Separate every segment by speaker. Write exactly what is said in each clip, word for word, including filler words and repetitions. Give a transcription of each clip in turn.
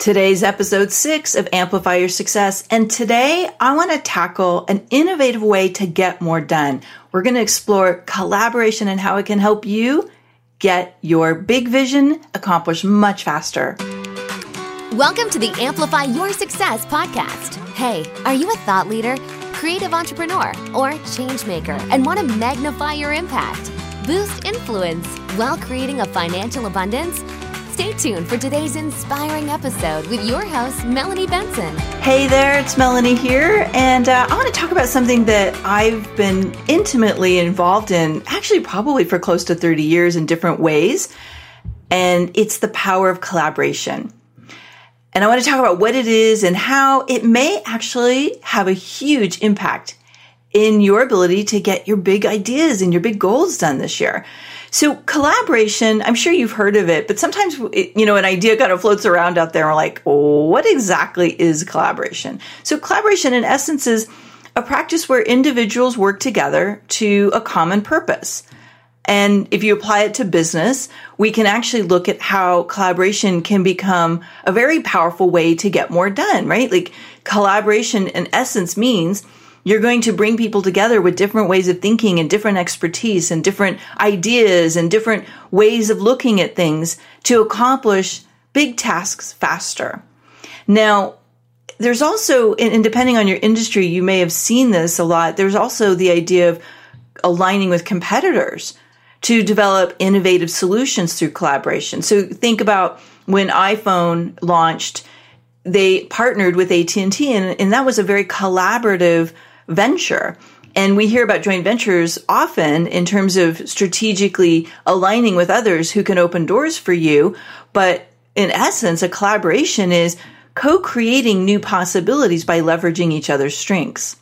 Speaker 1: Today's episode six of Amplify Your Success, and today I want to tackle an innovative way to get more done. We're going to explore collaboration and how it can help you get your big vision accomplished much faster.
Speaker 2: Welcome to the Amplify Your Success podcast. Hey, are you a thought leader, creative entrepreneur, or change maker and want to magnify your impact, boost influence while creating a financial abundance? Stay tuned for today's inspiring episode with your host, Melanie Benson.
Speaker 1: Hey there, it's Melanie here, and uh, I want to talk about something that I've been intimately involved in, actually probably for close to thirty years in different ways, and it's the power of collaboration. And I want to talk about what it is and how it may actually have a huge impact in your ability to get your big ideas and your big goals done this year. So collaboration, I'm sure you've heard of it, but sometimes, you know, an idea kind of floats around out there and we're like, oh, what exactly is collaboration? So collaboration in essence is a practice where individuals work together to a common purpose. And if you apply it to business, we can actually look at how collaboration can become a very powerful way to get more done, right? Like collaboration in essence means you're going to bring people together with different ways of thinking and different expertise and different ideas and different ways of looking at things to accomplish big tasks faster. Now, there's also, and depending on your industry, you may have seen this a lot, there's also the idea of aligning with competitors to develop innovative solutions through collaboration. So think about when iPhone launched, they partnered with A T and T, and, and that was a very collaborative venture. And we hear about joint ventures often in terms of strategically aligning with others who can open doors for you. But in essence, a collaboration is co-creating new possibilities by leveraging each other's strengths.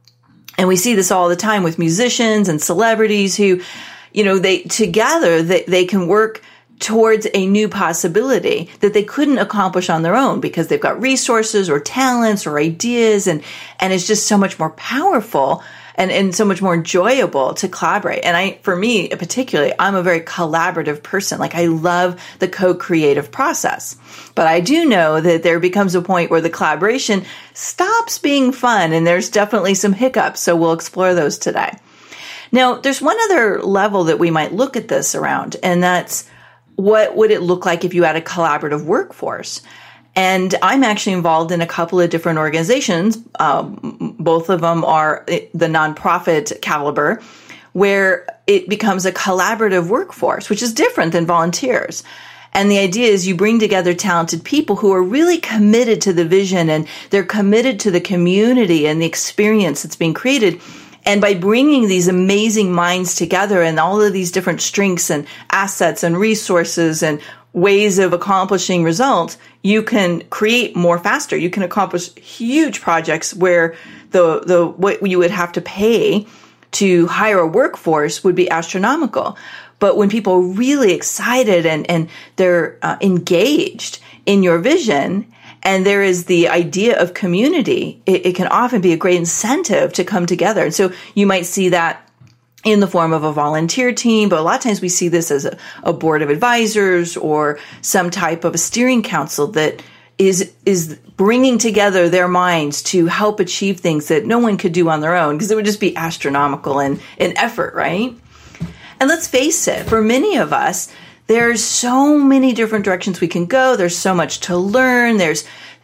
Speaker 1: And we see this all the time with musicians and celebrities who, you know, they together they, they can work towards a new possibility that they couldn't accomplish on their own because they've got resources or talents or ideas, and and it's just so much more powerful and, and so much more enjoyable to collaborate. And I, for me particularly, I'm a very collaborative person. Like I love the co-creative process. But I do know that there becomes a point where the collaboration stops being fun, and there's definitely some hiccups. So we'll explore those today. Now, there's one other level that we might look at this around, and that's what would it look like if you had a collaborative workforce? And I'm actually involved in a couple of different organizations. Um, both of them are the nonprofit caliber, where it becomes a collaborative workforce, which is different than volunteers. And the idea is you bring together talented people who are really committed to the vision, and they're committed to the community and the experience that's being created. And by bringing these amazing minds together and all of these different strengths and assets and resources and ways of accomplishing results, you can create more faster. You can accomplish huge projects where the the what you would have to pay to hire a workforce would be astronomical. But when people are really excited and, and they're uh, engaged in your vision, and there is the idea of community, it, it can often be a great incentive to come together. And so you might see that in the form of a volunteer team, but a lot of times we see this as a, a board of advisors or some type of a steering council that is is bringing together their minds to help achieve things that no one could do on their own, because it would just be astronomical in, in effort, right? And let's face it, for many of us, there's so many different directions we can go. There's so much to learn. There's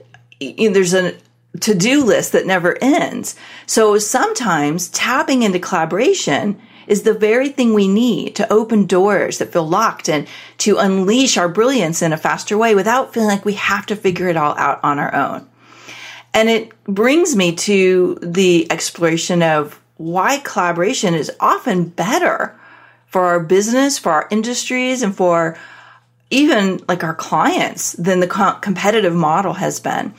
Speaker 1: you know, there's a to-do list that never ends. So sometimes tapping into collaboration is the very thing we need to open doors that feel locked and to unleash our brilliance in a faster way without feeling like we have to figure it all out on our own. And it brings me to the exploration of why collaboration is often better for our business, for our industries, and for even like our clients than the co- competitive model has been.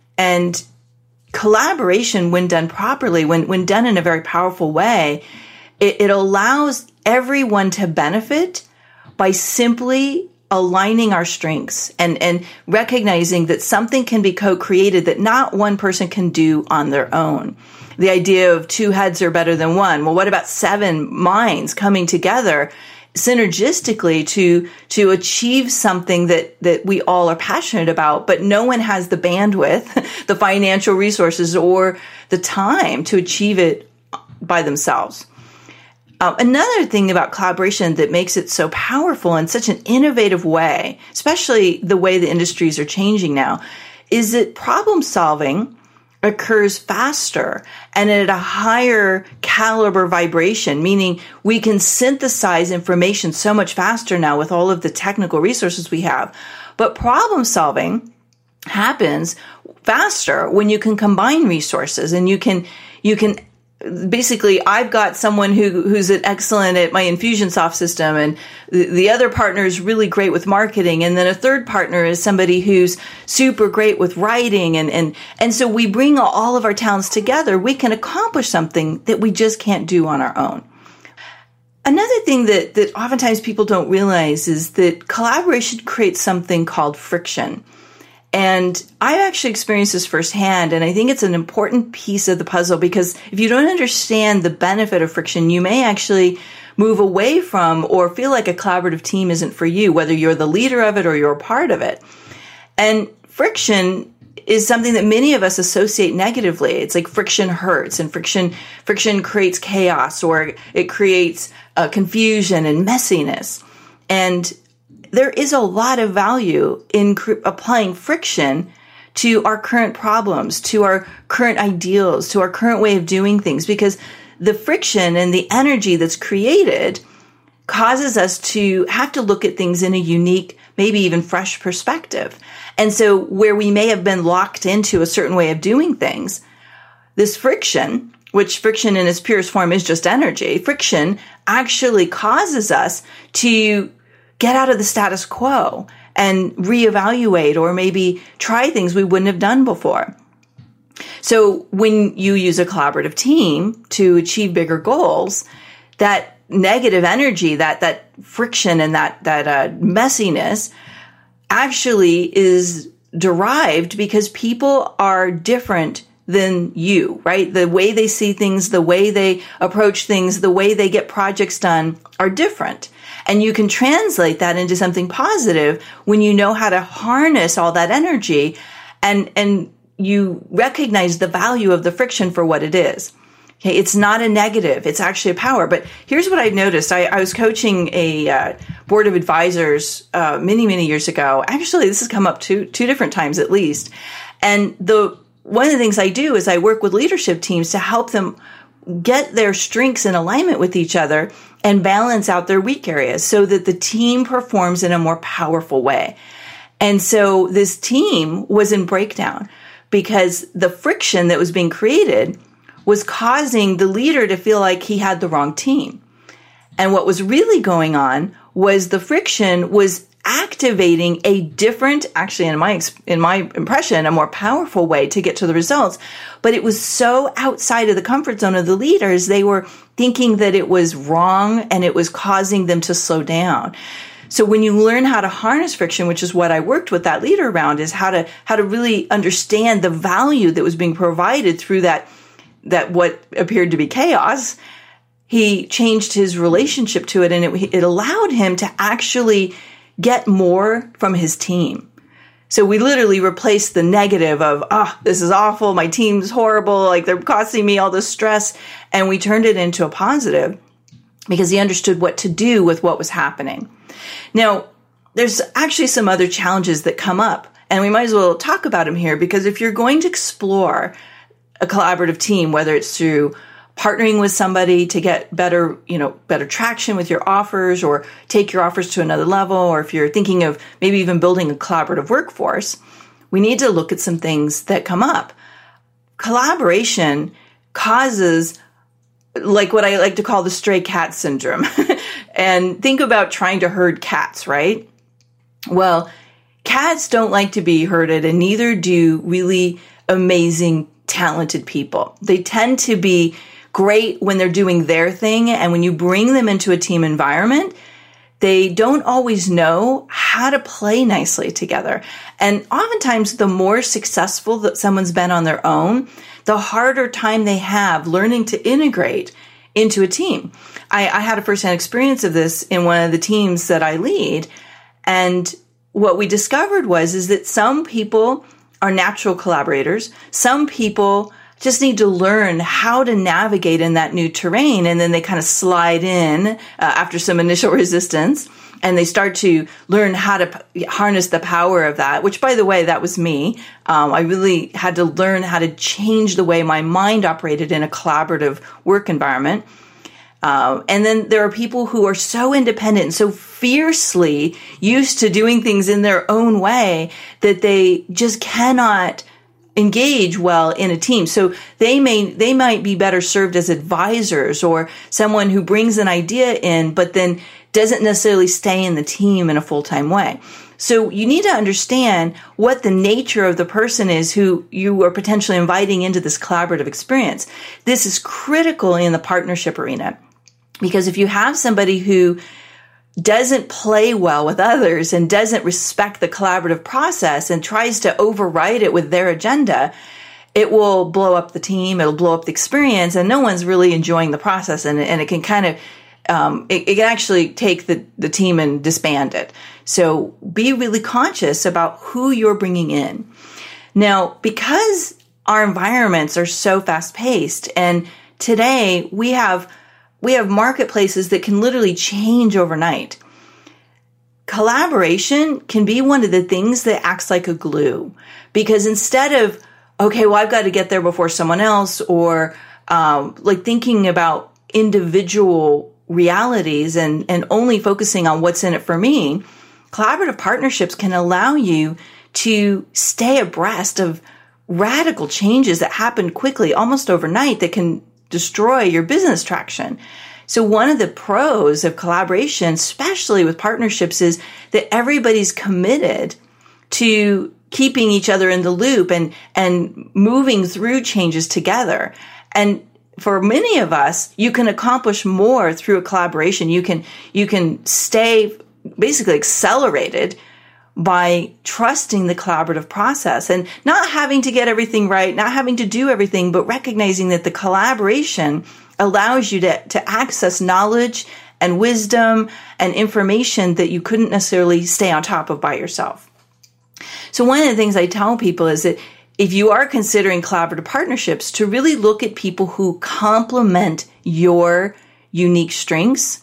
Speaker 1: And collaboration, when done properly, when, when done in a very powerful way, it, it allows everyone to benefit by simply aligning our strengths and, and recognizing that something can be co-created that not one person can do on their own. The idea of two heads are better than one. Well, what about seven minds coming together synergistically to to achieve something that that we all are passionate about, but no one has the bandwidth, the financial resources, or the time to achieve it by themselves. Uh, another thing about collaboration that makes it so powerful in such an innovative way, especially the way the industries are changing now, is that problem solving occurs faster and at a higher caliber vibration, meaning we can synthesize information so much faster now with all of the technical resources we have. But problem solving happens faster when you can combine resources and you can, you can basically, I've got someone who who's excellent at my Infusionsoft system, and the, the other partner is really great with marketing, and then a third partner is somebody who's super great with writing, and and and so we bring all of our talents together. We can accomplish something that we just can't do on our own. Another thing that that oftentimes people don't realize is that collaboration creates something called friction. And I've actually experienced this firsthand, and I think it's an important piece of the puzzle, because if you don't understand the benefit of friction, you may actually move away from or feel like a collaborative team isn't for you, whether you're the leader of it or you're a part of it. And friction is something that many of us associate negatively. It's like friction hurts, and friction friction creates chaos, or it creates uh, confusion and messiness. And there is a lot of value in cr- applying friction to our current problems, to our current ideals, to our current way of doing things, because the friction and the energy that's created causes us to have to look at things in a unique, maybe even fresh perspective. And so where we may have been locked into a certain way of doing things, this friction, which friction in its purest form is just energy, friction actually causes us to get out of the status quo and reevaluate, or maybe try things we wouldn't have done before. So when you use a collaborative team to achieve bigger goals, that negative energy, that that friction and that that uh, messiness actually is derived because people are different than you, right? The way they see things, the way they approach things, the way they get projects done are different. And you can translate that into something positive when you know how to harness all that energy and, and you recognize the value of the friction for what it is. Okay, it's not a negative. It's actually a power. But here's what I noticed. I, I was coaching a uh, board of advisors uh, many, many years ago. Actually, this has come up two, two different times at least. And the one of the things I do is I work with leadership teams to help them get their strengths in alignment with each other and balance out their weak areas so that the team performs in a more powerful way. And so this team was in breakdown because the friction that was being created was causing the leader to feel like he had the wrong team. And what was really going on was the friction was activating a different, actually in my in my impression, a more powerful way to get to the results. But it was so outside of the comfort zone of the leaders, they were thinking that it was wrong and it was causing them to slow down. So when you learn how to harness friction, which is what I worked with that leader around, is how to how to really understand the value that was being provided through that that what appeared to be chaos. He changed his relationship to it, and it, it allowed him to actually get more from his team. So we literally replaced the negative of, ah, oh, this is awful, my team's horrible, like they're costing me all this stress, and we turned it into a positive because he understood what to do with what was happening. Now, there's actually some other challenges that come up, and we might as well talk about them here, because if you're going to explore a collaborative team, whether it's through partnering with somebody to get better, you know, better traction with your offers or take your offers to another level, or if you're thinking of maybe even building a collaborative workforce, we need to look at some things that come up. Collaboration causes like what I like to call the stray cat syndrome. And think about trying to herd cats, right? Well, cats don't like to be herded, and neither do really amazing, talented people. They tend to be great when they're doing their thing, and when you bring them into a team environment, they don't always know how to play nicely together. And oftentimes, the more successful that someone's been on their own, the harder time they have learning to integrate into a team. I, I had a firsthand experience of this in one of the teams that I lead. And what we discovered was, is that some people are natural collaborators. Some people just need to learn how to navigate in that new terrain. And then they kind of slide in uh, after some initial resistance, and they start to learn how to p- harness the power of that, which, by the way, that was me. Um, I really had to learn how to change the way my mind operated in a collaborative work environment. Um, and then there are people who are so independent and so fiercely used to doing things in their own way that they just cannot engage well in a team. So they may, they might be better served as advisors, or someone who brings an idea in, but then doesn't necessarily stay in the team in a full-time way. So you need to understand what the nature of the person is who you are potentially inviting into this collaborative experience. This is critical in the partnership arena, because if you have somebody who doesn't play well with others and doesn't respect the collaborative process and tries to override it with their agenda, it will blow up the team, it'll blow up the experience, and no one's really enjoying the process, and, and it can kind of Um, it, it can actually take the, the team and disband it. So be really conscious about who you're bringing in. Now, because our environments are so fast paced, and today we have, we have marketplaces that can literally change overnight. Collaboration can be one of the things that acts like a glue, because instead of, okay, well, I've got to get there before someone else, or um, like thinking about individual realities and, and only focusing on what's in it for me, collaborative partnerships can allow you to stay abreast of radical changes that happen quickly, almost overnight, that can destroy your business traction. So one of the pros of collaboration, especially with partnerships, is that everybody's committed to keeping each other in the loop and, and moving through changes together. And for many of us, you can accomplish more through a collaboration. You can, you can stay basically accelerated by trusting the collaborative process and not having to get everything right, not having to do everything, but recognizing that the collaboration allows you to, to access knowledge and wisdom and information that you couldn't necessarily stay on top of by yourself. So one of the things I tell people is that if you are considering collaborative partnerships, to really look at people who complement your unique strengths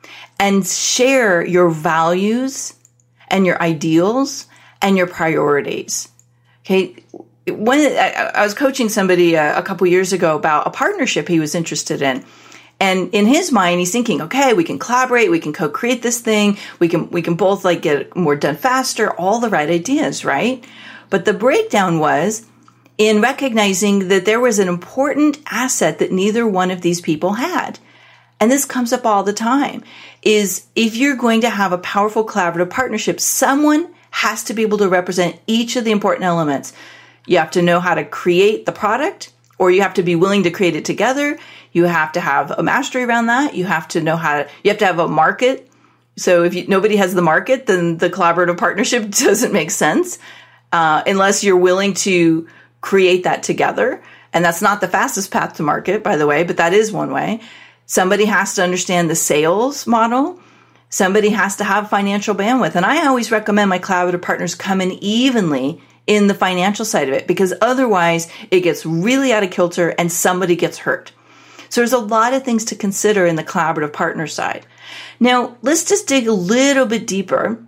Speaker 1: and share your values and your ideals and your priorities. Okay. When I, I was coaching somebody a, a couple years ago about a partnership he was interested in. And in his mind, he's thinking, okay, we can collaborate, we can co-create this thing, we can, we can both like get more done faster, all the right ideas, right? But the breakdown was in recognizing that there was an important asset that neither one of these people had. And this comes up all the time, is if you're going to have a powerful collaborative partnership, someone has to be able to represent each of the important elements. You have to know how to create the product, or you have to be willing to create it together. You have to have a mastery around that. You have to know how to, you have to have a market. So if you, nobody has the market, then the collaborative partnership doesn't make sense, uh, unless you're willing to create that together. And that's not the fastest path to market, by the way, but that is one way. Somebody has to understand the sales model. Somebody has to have financial bandwidth. And I always recommend my collaborative partners come in evenly in the financial side of it, because otherwise it gets really out of kilter and somebody gets hurt. So there's a lot of things to consider in the collaborative partner side. Now, let's just dig a little bit deeper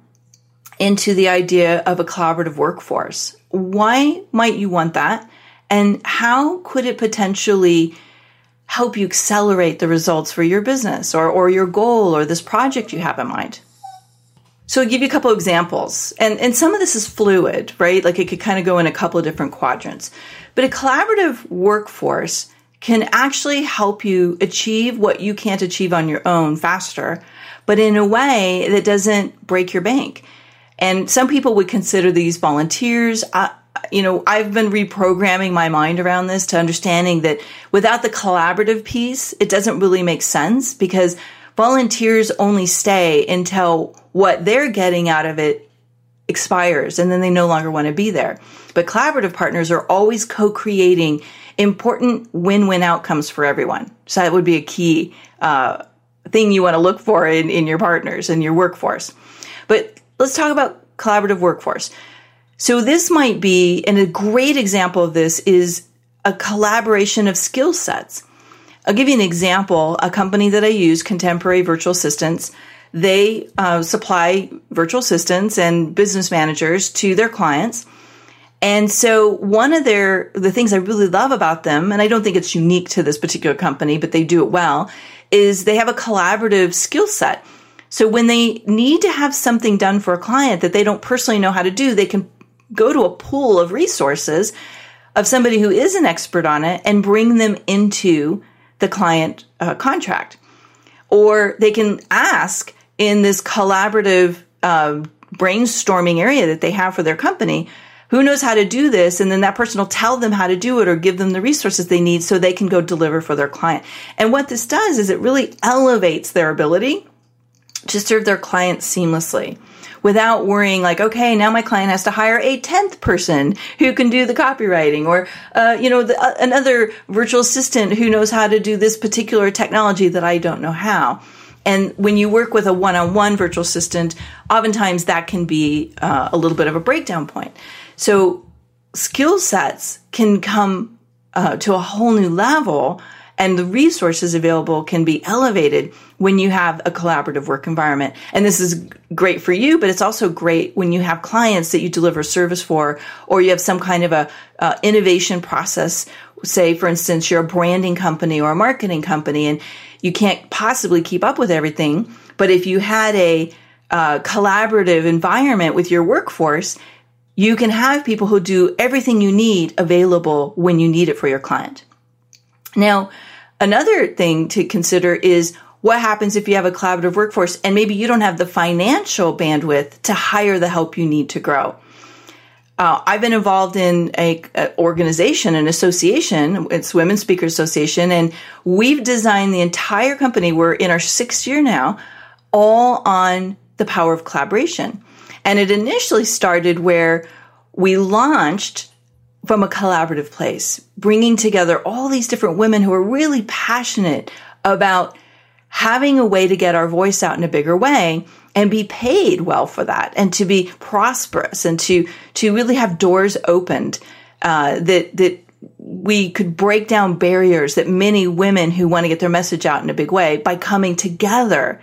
Speaker 1: into the idea of a collaborative workforce. Why might you want that? And how could it potentially help you accelerate the results for your business or, or your goal or this project you have in mind? So I'll give you a couple of examples. And, and some of this is fluid, right? Like it could kind of go in a couple of different quadrants. But a collaborative workforce can actually help you achieve what you can't achieve on your own faster, but in a way that doesn't break your bank. And some people would consider these volunteers. I, you know, I've been reprogramming my mind around this to understanding that without the collaborative piece, it doesn't really make sense, because volunteers only stay until what they're getting out of it expires and then they no longer want to be there. But collaborative partners are always co-creating important win-win outcomes for everyone. So that would be a key uh, thing you want to look for in, in your partners and your workforce. But let's talk about collaborative workforce. So this might be, and a great example of this is a collaboration of skill sets. I'll give you an example. A company that I use, Contemporary Virtual Assistants, they uh, supply virtual assistants and business managers to their clients. And so one of their, the things I really love about them, and I don't think it's unique to this particular company, but they do it well, is they have a collaborative skill set. So when they need to have something done for a client that they don't personally know how to do, they can go to a pool of resources of somebody who is an expert on it and bring them into the client uh, contract. Or they can ask in this collaborative uh, brainstorming area that they have for their company, who knows how to do this? And then that person will tell them how to do it or give them the resources they need so they can go deliver for their client. And what this does is it really elevates their ability to serve their clients seamlessly without worrying like, okay, now my client has to hire a tenth person who can do the copywriting or, uh, you know, the, uh, another virtual assistant who knows how to do this particular technology that I don't know how. And when you work with a one-on-one virtual assistant, oftentimes that can be uh, a little bit of a breakdown point. So skill sets can come uh, to a whole new level, and the resources available can be elevated when you have a collaborative work environment. And this is great for you, but it's also great when you have clients that you deliver service for, or you have some kind of a uh, innovation process. Say, for instance, you're a branding company or a marketing company, and you can't possibly keep up with everything. But if you had a uh, collaborative environment with your workforce, you can have people who do everything you need available when you need it for your client. Now, another thing to consider is what happens if you have a collaborative workforce and maybe you don't have the financial bandwidth to hire the help you need to grow. Uh, I've been involved in a, a organization, an association, it's Women Speakers Association, and we've designed the entire company, we're in our sixth year now, all on the power of collaboration. And it initially started where we launched from a collaborative place, bringing together all these different women who are really passionate about having a way to get our voice out in a bigger way and be paid well for that, and to be prosperous, and to to really have doors opened, uh, that that we could break down barriers that many women who want to get their message out in a big way by coming together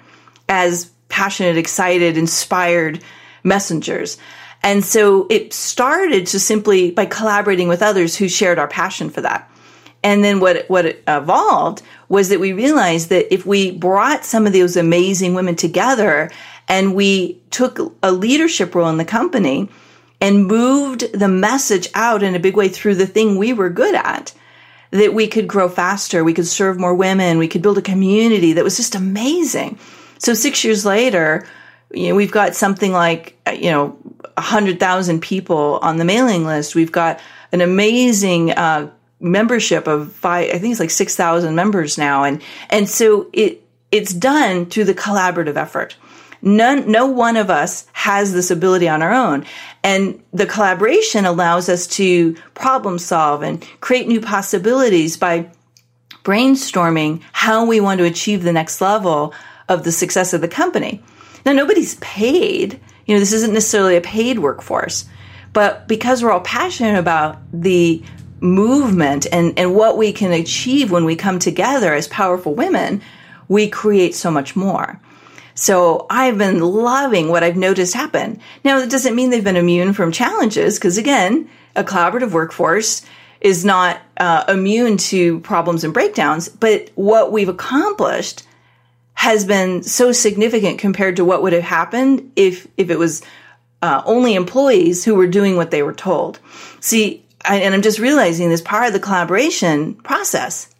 Speaker 1: as passionate, excited, inspired messengers. And so it started to simply by collaborating with others who shared our passion for that. And then what what it evolved was that we realized that if we brought some of those amazing women together and we took a leadership role in the company and moved the message out in a big way through the thing we were good at, that we could grow faster, we could serve more women, we could build a community that was just amazing. So six years later, you know, we've got something like, you know, one hundred thousand people on the mailing list. We've got an amazing uh, membership of five, I think it's like six thousand members now. And, and so it, it's done through the collaborative effort. None, no one of us has this ability on our own. And the collaboration allows us to problem solve and create new possibilities by brainstorming how we want to achieve the next level of the success of the company. Now, nobody's paid. You know, this isn't necessarily a paid workforce. But because we're all passionate about the movement and, and what we can achieve when we come together as powerful women, we create so much more. So I've been loving what I've noticed happen. Now, it doesn't mean they've been immune from challenges, because again, a collaborative workforce is not uh, immune to problems and breakdowns. But what we've accomplished has been so significant compared to what would have happened if, if it was uh, only employees who were doing what they were told. See, I, and I'm just realizing this part of the collaboration process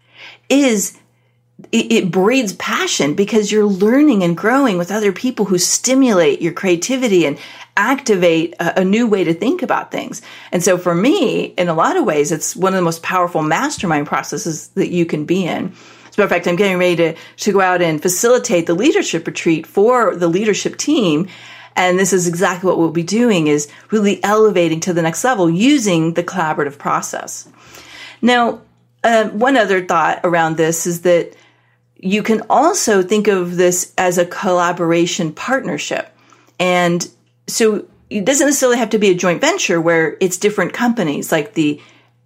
Speaker 1: is it, it breeds passion, because you're learning and growing with other people who stimulate your creativity and activate a, a new way to think about things. And so for me, in a lot of ways, it's one of the most powerful mastermind processes that you can be in. As a matter of fact, I'm getting ready to, to go out and facilitate the leadership retreat for the leadership team. And this is exactly what we'll be doing, is really elevating to the next level using the collaborative process. Now, uh, one other thought around this is that you can also think of this as a collaboration partnership. And so it doesn't necessarily have to be a joint venture where it's different companies, like the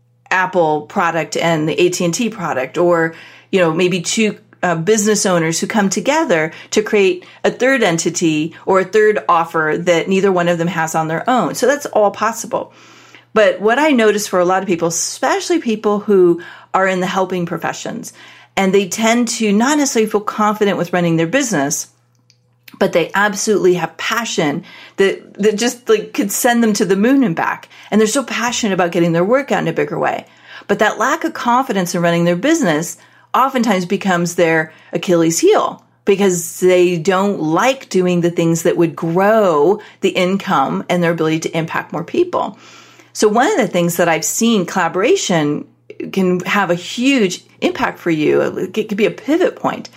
Speaker 1: Apple product and the A T and T product, or, you know, maybe two uh, business owners who come together to create a third entity or a third offer that neither one of them has on their own. So that's all possible. But what I notice for a lot of people, especially people who are in the helping professions, and they tend to not necessarily feel confident with running their business, but they absolutely have passion that, that just like could send them to the moon and back. And they're so passionate about getting their work out in a bigger way. But that lack of confidence in running their business oftentimes becomes their Achilles heel, because they don't like doing the things that would grow the income and their ability to impact more people. So one of the things that I've seen collaboration can have a huge impact for you, it could be a pivot point,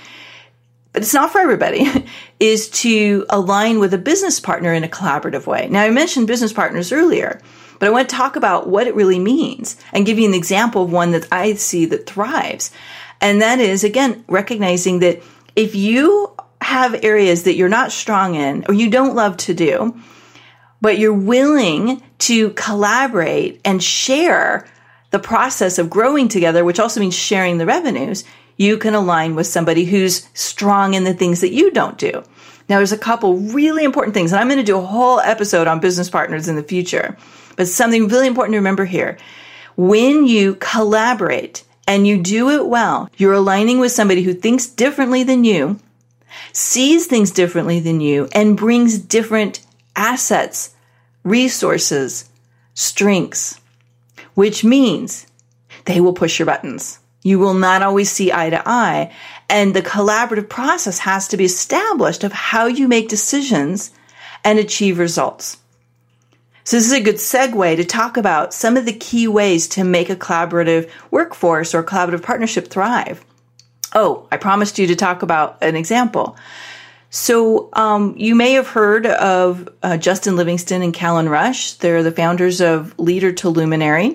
Speaker 1: but it's not for everybody, is to align with a business partner in a collaborative way. Now, I mentioned business partners earlier, but I want to talk about what it really means and give you an example of one that I see that thrives. And that is, again, recognizing that if you have areas that you're not strong in or you don't love to do, but you're willing to collaborate and share the process of growing together, which also means sharing the revenues, you can align with somebody who's strong in the things that you don't do. Now, there's a couple really important things, and I'm going to do a whole episode on business partners in the future, but something really important to remember here. When you collaborate and you do it well, you're aligning with somebody who thinks differently than you, sees things differently than you, and brings different assets, resources, strengths, which means they will push your buttons. You will not always see eye to eye. And the collaborative process has to be established of how you make decisions and achieve results. So this is a good segue to talk about some of the key ways to make a collaborative workforce or collaborative partnership thrive. Oh, I promised you to talk about an example. So um, you may have heard of uh, Justin Livingston and Callan Rush. They're the founders of Leader to Luminary.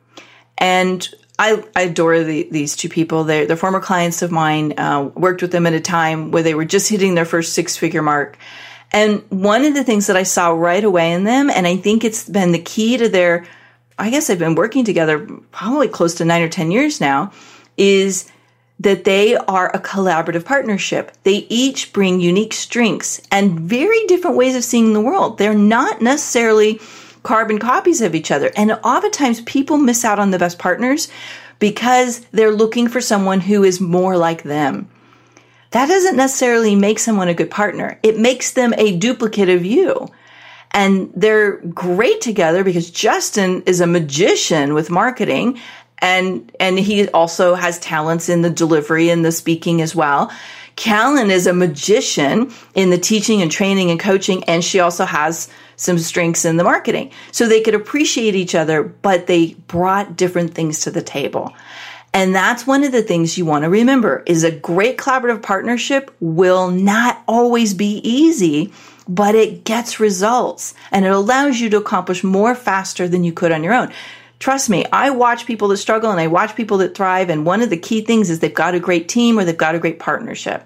Speaker 1: And I, I adore the, these two people. They're, they're former clients of mine, uh, worked with them at a time where they were just hitting their first six-figure mark. And one of the things that I saw right away in them, and I think it's been the key to their, I guess they've been working together probably close to nine or ten years now, is that they are a collaborative partnership. They each bring unique strengths and very different ways of seeing the world. They're not necessarily carbon copies of each other. And oftentimes people miss out on the best partners because they're looking for someone who is more like them. That doesn't necessarily make someone a good partner. It makes them a duplicate of you. And they're great together because Justin is a magician with marketing, and and he also has talents in the delivery and the speaking as well. Callan is a magician in the teaching and training and coaching, and she also has some strengths in the marketing. So they could appreciate each other, but they brought different things to the table. And that's one of the things you want to remember, is a great collaborative partnership will not always be easy, but it gets results and it allows you to accomplish more faster than you could on your own. Trust me, I watch people that struggle and I watch people that thrive. And one of the key things is they've got a great team or they've got a great partnership.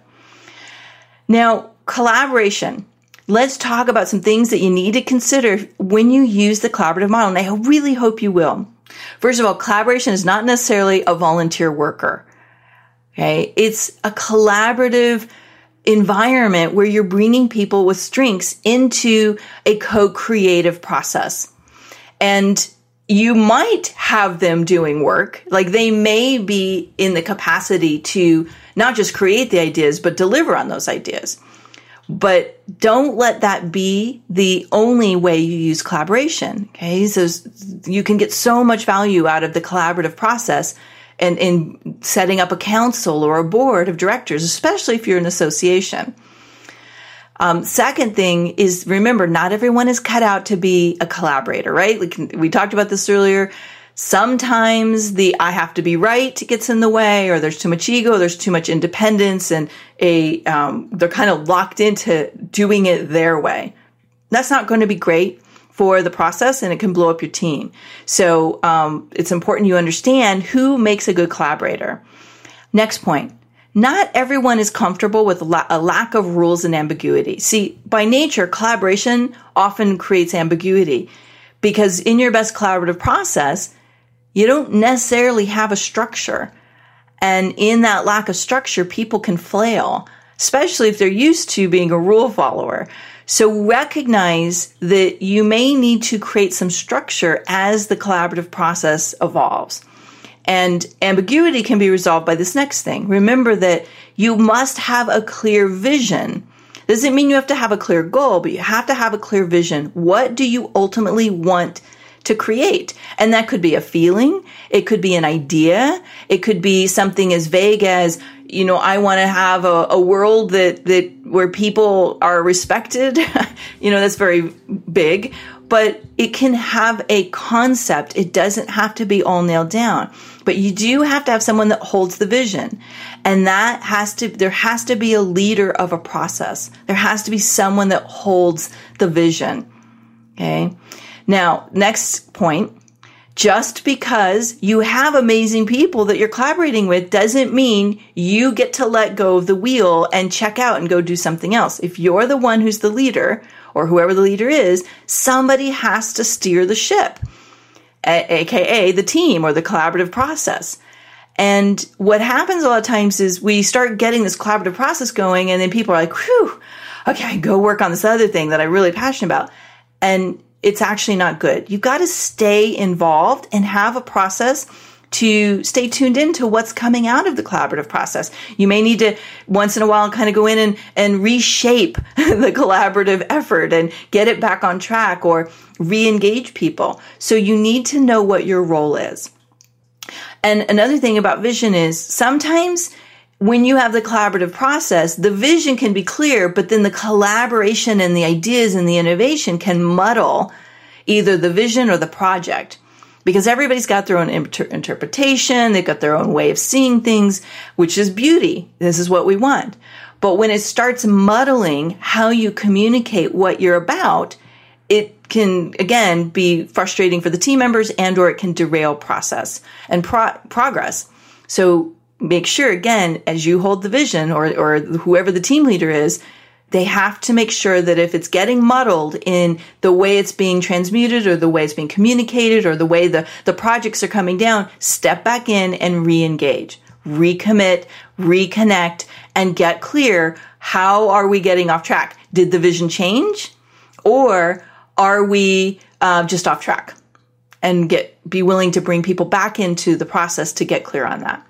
Speaker 1: Now, collaboration. Let's talk about some things that you need to consider when you use the collaborative model. And I really hope you will. First of all, collaboration is not necessarily a volunteer worker. Okay. It's a collaborative environment where you're bringing people with strengths into a co-creative process. And you might have them doing work, like they may be in the capacity to not just create the ideas, but deliver on those ideas. But don't let that be the only way you use collaboration. Okay. So you can get so much value out of the collaborative process and in setting up a council or a board of directors, especially if you're an association. Um, second thing is, remember, not everyone is cut out to be a collaborator, right? We, can, we talked about this earlier. Sometimes the I have to be right gets in the way, or there's too much ego, there's too much independence, and a um, they're kind of locked into doing it their way. that's not going to be great for the process, and it can blow up your team. So um, it's important you understand who makes a good collaborator. Next point. Not everyone is comfortable with a lack of rules and ambiguity. See, by nature, collaboration often creates ambiguity because in your best collaborative process, you don't necessarily have a structure. And in that lack of structure, people can flail, especially if they're used to being a rule follower. So recognize that you may need to create some structure as the collaborative process evolves. And ambiguity can be resolved by this next thing. Remember that you must have a clear vision. Doesn't mean you have to have a clear goal, but you have to have a clear vision. What do you ultimately want to create? And that could be a feeling. It could be an idea. It could be something as vague as, you know, I want to have a, a world that, that where people are respected. You know, that's very big, but it can have a concept. It doesn't have to be all nailed down, but you do have to have someone that holds the vision. And that has to, there has to be a leader of a process. There has to be someone that holds the vision. Okay. Now, next point. Just because you have amazing people that you're collaborating with doesn't mean you get to let go of the wheel and check out and go do something else. If you're the one who's the leader, or whoever the leader is, somebody has to steer the ship, aka the team or the collaborative process. And what happens a lot of times is we start getting this collaborative process going, and then people are like, whew, okay, go work on this other thing that I'm really passionate about. And it's actually not good. You've got to stay involved and have a process to stay tuned into what's coming out of the collaborative process. You may need to once in a while kind of go in and, and reshape the collaborative effort and get it back on track or re-engage people. So you need to know what your role is. And another thing about vision is sometimes when you have the collaborative process, the vision can be clear, but then the collaboration and the ideas and the innovation can muddle either the vision or the project. Because everybody's got their own inter- interpretation, they've got their own way of seeing things, which is beauty. This is what we want. But when it starts muddling how you communicate what you're about, it can, again, be frustrating for the team members and or it can derail process and pro- progress. So make sure, again, as you hold the vision or, or whoever the team leader is, they have to make sure that if it's getting muddled in the way it's being transmuted or the way it's being communicated or the way the, the projects are coming down, step back in and re-engage, recommit, reconnect, and get clear. How are we getting off track? Did the vision change? Or are we uh, just off track? And get be willing to bring people back into the process to get clear on that.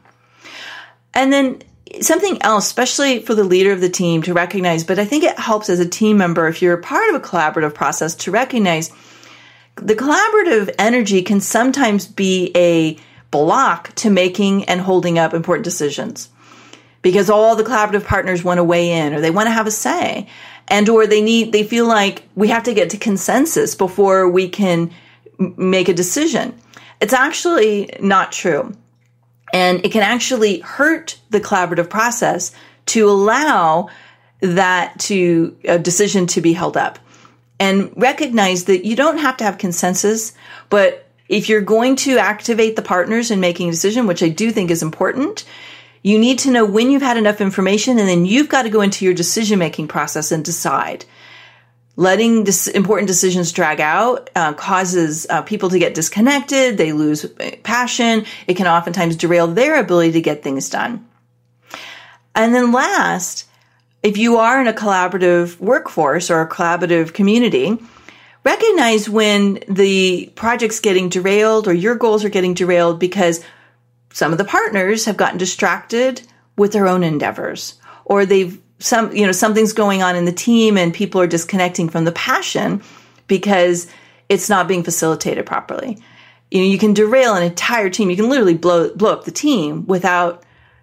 Speaker 1: And then something else, especially for the leader of the team to recognize, but I think it helps as a team member, if you're a part of a collaborative process, to recognize the collaborative energy can sometimes be a block to making and holding up important decisions because all the collaborative partners want to weigh in or they want to have a say and or they need, they feel like we have to get to consensus before we can make a decision. It's actually not true. And it can actually hurt the collaborative process to allow that to a decision to be held up. And recognize that you don't have to have consensus, but if you're going to activate the partners in making a decision, which I do think is important, you need to know when you've had enough information, and then you've got to go into your decision-making process and decide. Letting dis- important decisions drag out uh, causes uh, people to get disconnected. They lose passion. It can oftentimes derail their ability to get things done. And then last, if you are in a collaborative workforce or a collaborative community, recognize when the project's getting derailed or your goals are getting derailed because some of the partners have gotten distracted with their own endeavors, or they've Some, you know, something's going on in the team and people are disconnecting from the passion because it's not being facilitated properly. You know, you can derail an entire team. You can literally blow, blow up the team without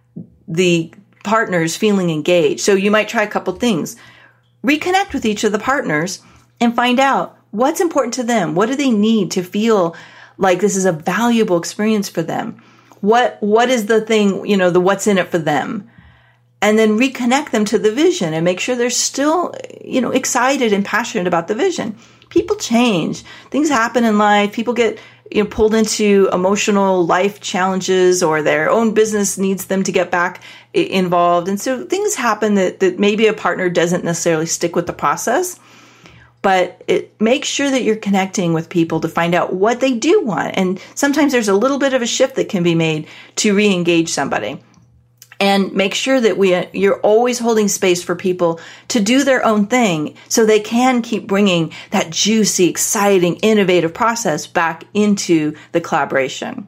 Speaker 1: the partners feeling engaged. So you might try a couple things. Reconnect with each of the partners and find out what's important to them. What do they need to feel like this is a valuable experience for them? What, what is the thing, you know, the what's in it for them? and then reconnect them to the vision and make sure they're still, you know, excited and passionate about the vision. People change. Things happen in life. People get, you know, pulled into emotional life challenges, or their own business needs them to get back involved. And so things happen that, that maybe a partner doesn't necessarily stick with the process. But it makes sure that you're connecting with people to find out what they do want. And sometimes there's a little bit of a shift that can be made to re-engage somebody. And make sure that we you're always holding space for people to do their own thing so they can keep bringing that juicy, exciting, innovative process back into the collaboration.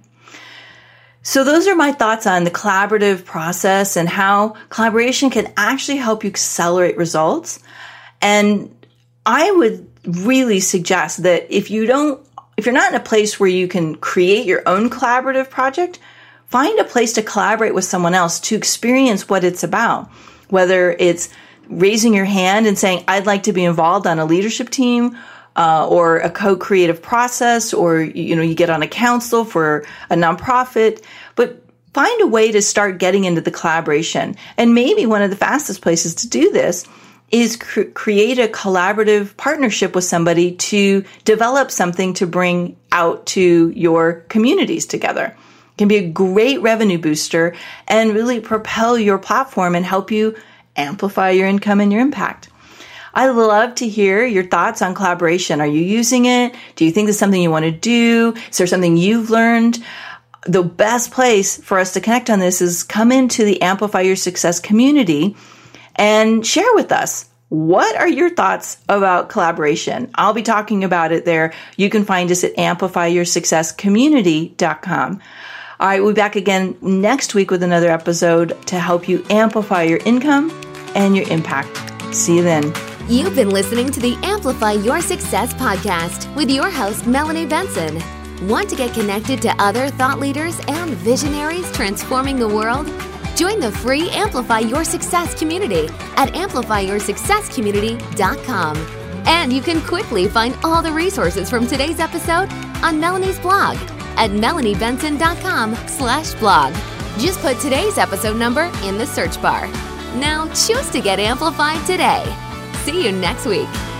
Speaker 1: So those are my thoughts on the collaborative process and how collaboration can actually help you accelerate results. And I would really suggest that if you don't, if you're not in a place where you can create your own collaborative project, find a place to collaborate with someone else to experience what it's about, whether it's raising your hand and saying, I'd like to be involved on a leadership team, uh, or a co-creative process, or, you know, you get on a council for a nonprofit, but find a way to start getting into the collaboration. And maybe one of the fastest places to do this is cr- create a collaborative partnership with somebody to develop something to bring out to your communities together. Can be a great revenue booster and really propel your platform and help you amplify your income and your impact. I love to hear your thoughts on collaboration. Are you using it? Do you think it's something you want to do? Is there something you've learned? The best place for us to connect on this is come into the Amplify Your Success community and share with us. What are your thoughts about collaboration? I'll be talking about it there. You can find us at amplify your success community dot com. All right, we'll be back again next week with another episode to help you amplify your income and your impact. See you then.
Speaker 2: You've been listening to the Amplify Your Success podcast with your host, Melanie Benson. Want to get connected to other thought leaders and visionaries transforming the world? Join the free Amplify Your Success community at amplify your success community dot com. And you can quickly find all the resources from today's episode on Melanie's blog at melanie benson dot com slash blog. Just put today's episode number in the search bar. Now choose to get amplified today. See you next week.